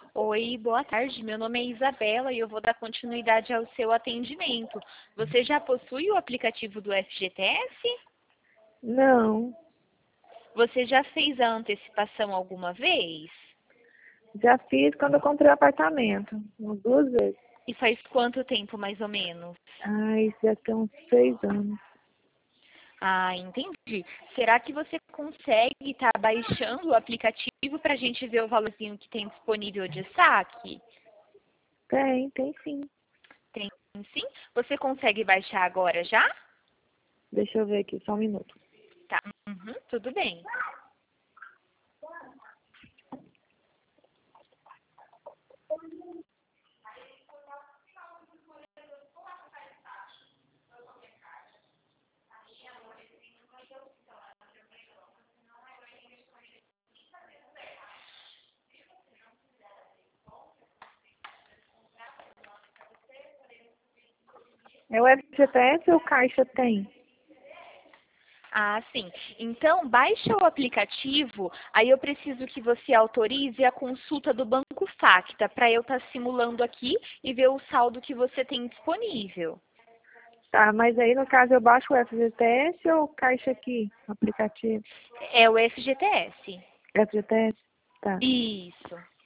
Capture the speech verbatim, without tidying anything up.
Oi, boa tarde. Meu nome é Isabela e eu vou dar continuidade ao seu atendimento. Você já possui o aplicativo do F G T S? Não, Você já fez a antecipação alguma vez? já fiz quando eu comprei o apartamento, umas duas vezes. E faz quanto tempo, mais ou menos? Ah, isso já tem uns seis anos. Ah, entendi. Será que você consegue estar baixando o aplicativo para a gente ver o valorzinho que tem disponível de saque? Tem, tem sim. Tem sim? Você consegue baixar agora já? Deixa eu ver aqui, só um minuto. Tá. Uhum, tudo bem. É o F G T S ou o Caixa tem? Ah, sim. Então, baixa o aplicativo, aí eu preciso que você autorize a consulta do Banco Facta, para eu estar simulando aqui e ver o saldo que você tem disponível. Tá, mas aí no caso eu baixo o F G T S ou o Caixa aqui, o aplicativo? É o F G T S. F G T S? Tá. Isso.